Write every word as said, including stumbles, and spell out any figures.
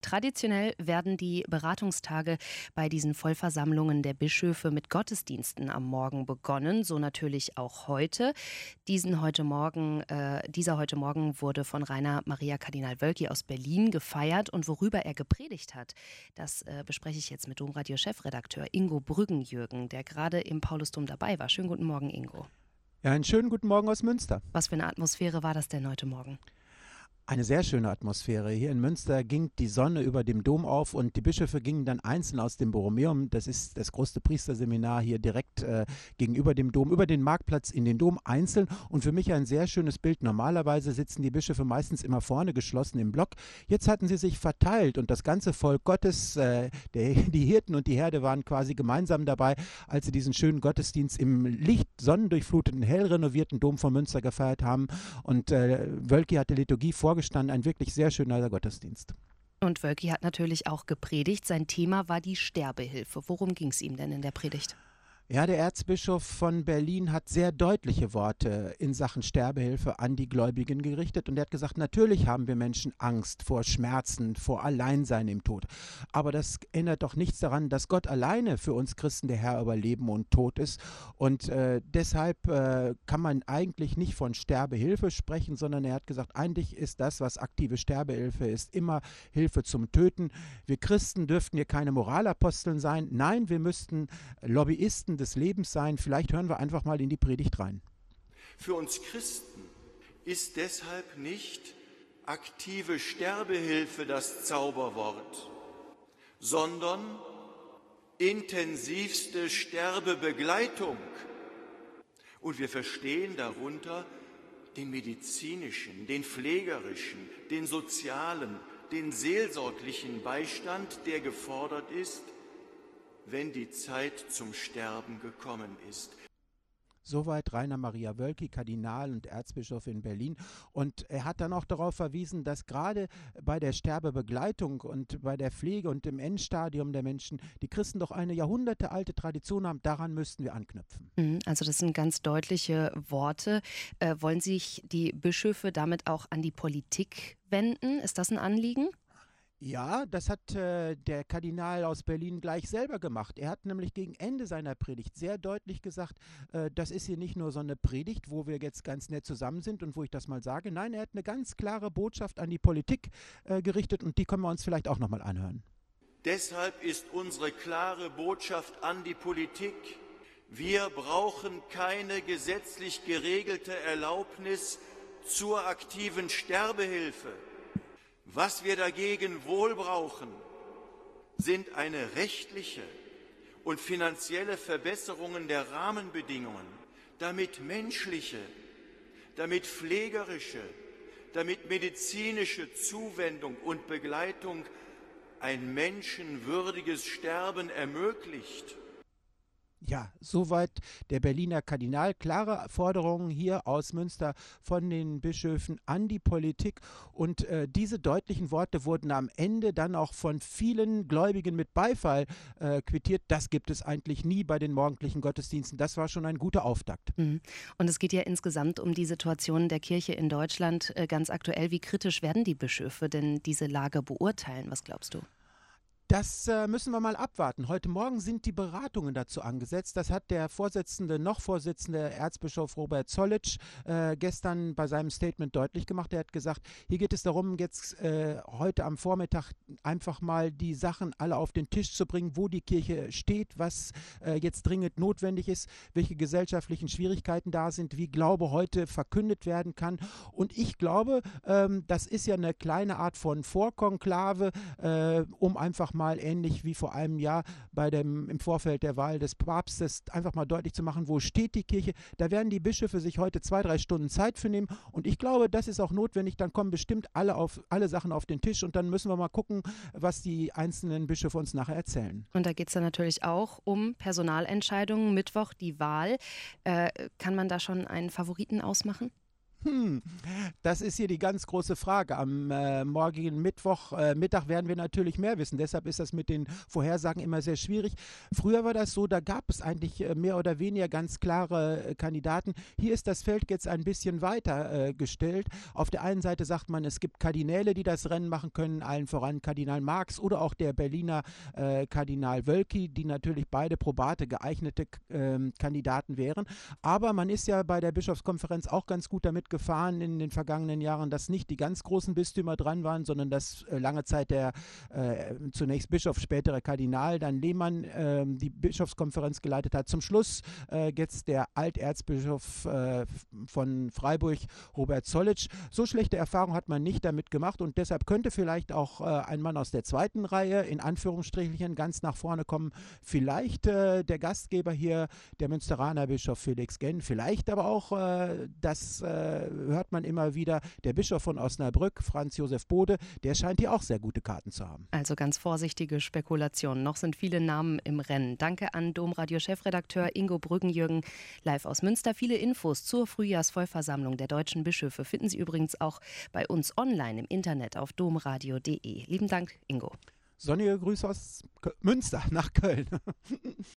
Traditionell werden die Beratungstage bei diesen Vollversammlungen der Bischöfe mit Gottesdiensten am Morgen begonnen, so natürlich auch heute. Diesen heute Morgen, äh, dieser heute Morgen wurde von Rainer Maria Kardinal Wölki aus Berlin gefeiert, und worüber er gepredigt hat, das äh, bespreche ich jetzt mit Domradio-Chefredakteur Ingo Brüggenjürgen, der gerade im Paulusdom dabei war. Schönen guten Morgen, Ingo. Ja, einen schönen guten Morgen aus Münster. Was für eine Atmosphäre war das denn heute Morgen? Eine sehr schöne Atmosphäre. Hier in Münster ging die Sonne über dem Dom auf und die Bischöfe gingen dann einzeln aus dem Borromäum, das ist das größte Priesterseminar hier direkt äh, gegenüber dem Dom, über den Marktplatz in den Dom einzeln, und für mich ein sehr schönes Bild. Normalerweise sitzen die Bischöfe meistens immer vorne geschlossen im Block. Jetzt hatten sie sich verteilt und das ganze Volk Gottes, äh, der, die Hirten und die Herde waren quasi gemeinsam dabei, als sie diesen schönen Gottesdienst im licht sonnendurchfluteten, hell renovierten Dom von Münster gefeiert haben. Und äh, Wölki hat die Liturgie vorgestanden, ein wirklich sehr schöner Gottesdienst. Und Wölki hat natürlich auch gepredigt. Sein Thema war die Sterbehilfe. Worum ging es ihm denn in der Predigt? Ja, der Erzbischof von Berlin hat sehr deutliche Worte in Sachen Sterbehilfe an die Gläubigen gerichtet, und er hat gesagt, natürlich haben wir Menschen Angst vor Schmerzen, vor Alleinsein im Tod. Aber das ändert doch nichts daran, dass Gott alleine für uns Christen der Herr über Leben und Tod ist, und äh, deshalb äh, kann man eigentlich nicht von Sterbehilfe sprechen, sondern er hat gesagt, eigentlich ist das, was aktive Sterbehilfe ist, immer Hilfe zum Töten. Wir Christen dürften hier keine Moralaposteln sein. Nein, wir müssten Lobbyisten des Lebens sein. Vielleicht hören wir einfach mal in die Predigt rein. Für uns Christen ist deshalb nicht aktive Sterbehilfe das Zauberwort, sondern intensivste Sterbebegleitung. Und wir verstehen darunter den medizinischen, den pflegerischen, den sozialen, den seelsorglichen Beistand, der gefordert ist, wenn die Zeit zum Sterben gekommen ist. Soweit Rainer Maria Wölki, Kardinal und Erzbischof in Berlin. Und er hat dann auch darauf verwiesen, dass gerade bei der Sterbebegleitung und bei der Pflege und im Endstadium der Menschen die Christen doch eine jahrhundertealte Tradition haben. Daran müssten wir anknüpfen. Also das sind ganz deutliche Worte. Äh, wollen sich die Bischöfe damit auch an die Politik wenden? Ist das ein Anliegen? Ja, das hat äh, der Kardinal aus Berlin gleich selber gemacht. Er hat nämlich gegen Ende seiner Predigt sehr deutlich gesagt, äh, das ist hier nicht nur so eine Predigt, wo wir jetzt ganz nett zusammen sind und wo ich das mal sage. Nein, er hat eine ganz klare Botschaft an die Politik äh, gerichtet, und die können wir uns vielleicht auch nochmal anhören. Deshalb ist unsere klare Botschaft an die Politik: Wir brauchen keine gesetzlich geregelte Erlaubnis zur aktiven Sterbehilfe. Was wir dagegen wohl brauchen, sind eine rechtliche und finanzielle Verbesserungen der Rahmenbedingungen, damit menschliche, damit pflegerische, damit medizinische Zuwendung und Begleitung ein menschenwürdiges Sterben ermöglicht. Ja, soweit der Berliner Kardinal. Klare Forderungen hier aus Münster von den Bischöfen an die Politik. Und äh, diese deutlichen Worte wurden am Ende dann auch von vielen Gläubigen mit Beifall äh, quittiert. Das gibt es eigentlich nie bei den morgendlichen Gottesdiensten. Das war schon ein guter Auftakt. Mhm. Und es geht ja insgesamt um die Situation der Kirche in Deutschland äh, ganz aktuell. Wie kritisch werden die Bischöfe denn diese Lage beurteilen? Was glaubst du? Das äh, müssen wir mal abwarten. Heute Morgen sind die Beratungen dazu angesetzt. Das hat der Vorsitzende, noch Vorsitzende Erzbischof Robert Zollitsch äh, gestern bei seinem Statement deutlich gemacht. Er hat gesagt, hier geht es darum, jetzt äh, heute am Vormittag einfach mal die Sachen alle auf den Tisch zu bringen, wo die Kirche steht, was äh, jetzt dringend notwendig ist, welche gesellschaftlichen Schwierigkeiten da sind, wie Glaube heute verkündet werden kann. Und ich glaube, ähm, das ist ja eine kleine Art von Vorkonklave, äh, um einfach mal mal ähnlich wie vor einem Jahr bei dem, im Vorfeld der Wahl des Papstes einfach mal deutlich zu machen, wo steht die Kirche. Da werden die Bischöfe sich heute zwei, drei Stunden Zeit für nehmen, und ich glaube, das ist auch notwendig. Dann kommen bestimmt alle, auf, alle Sachen auf den Tisch, und dann müssen wir mal gucken, was die einzelnen Bischöfe uns nachher erzählen. Und da geht es dann natürlich auch um Personalentscheidungen. Mittwoch die Wahl. Äh, kann man da schon einen Favoriten ausmachen? Hm, das ist hier die ganz große Frage. Am äh, morgigen Mittwoch, äh, Mittag werden wir natürlich mehr wissen. Deshalb ist das mit den Vorhersagen immer sehr schwierig. Früher war das so, da gab es eigentlich äh, mehr oder weniger ganz klare äh, Kandidaten. Hier ist das Feld jetzt ein bisschen weiter äh, gestellt. Auf der einen Seite sagt man, es gibt Kardinäle, die das Rennen machen können, allen voran Kardinal Marx oder auch der Berliner äh, Kardinal Wölki, die natürlich beide probate, geeignete äh, Kandidaten wären. Aber man ist ja bei der Bischofskonferenz auch ganz gut damit gefahren in den vergangenen Jahren, dass nicht die ganz großen Bistümer dran waren, sondern dass äh, lange Zeit der äh, zunächst Bischof, spätere Kardinal, dann Lehmann äh, die Bischofskonferenz geleitet hat. Zum Schluss äh, jetzt der Alterzbischof äh, von Freiburg, Robert Zollitsch. So schlechte Erfahrungen hat man nicht damit gemacht und deshalb könnte vielleicht auch äh, ein Mann aus der zweiten Reihe in Anführungsstrichen ganz nach vorne kommen. Vielleicht äh, der Gastgeber hier, der Münsteraner Bischof Felix Genn, vielleicht aber auch, äh, das äh, hört man immer wieder, der Bischof von Osnabrück, Franz Josef Bode, der scheint hier auch sehr gute Karten zu haben. Also ganz vorsichtige Spekulationen. Noch sind viele Namen im Rennen. Danke an Domradio-Chefredakteur Ingo Brüggenjürgen live aus Münster. Viele Infos zur Frühjahrsvollversammlung der deutschen Bischöfe finden Sie übrigens auch bei uns online im Internet auf domradio punkt de. Lieben Dank, Ingo. Sonnige Grüße aus Münster nach Köln.